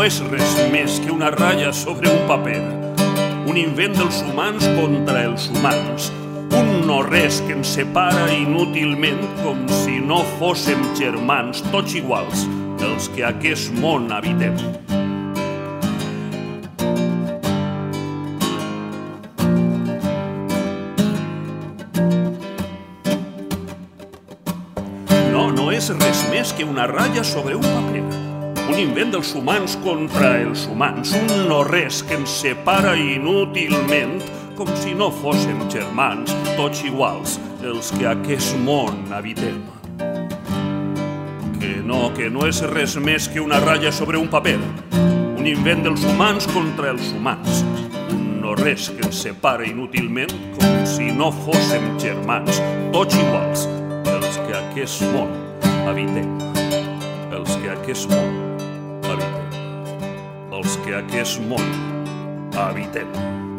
és res més que una ratlla sobre un paper, un invent dels humans contra els humans, un no-res que ens separa inútilment com si no fóssim germans, tots iguals, els que aquest món habitem. No és res més que una ratlla sobre un paper, un invent dels humans contra els humans, un no-res que ens separa inútilment com si no fóssim germans, tots iguals, els que aquest món habitem. Que no és res més que una ratlla sobre un paper, un invent dels humans contra els humans, un no-res que ens separa inútilment com si no fóssim germans, tots iguals, els que aquest món habitem, els que aquest món habitem, els que aquest món habitem.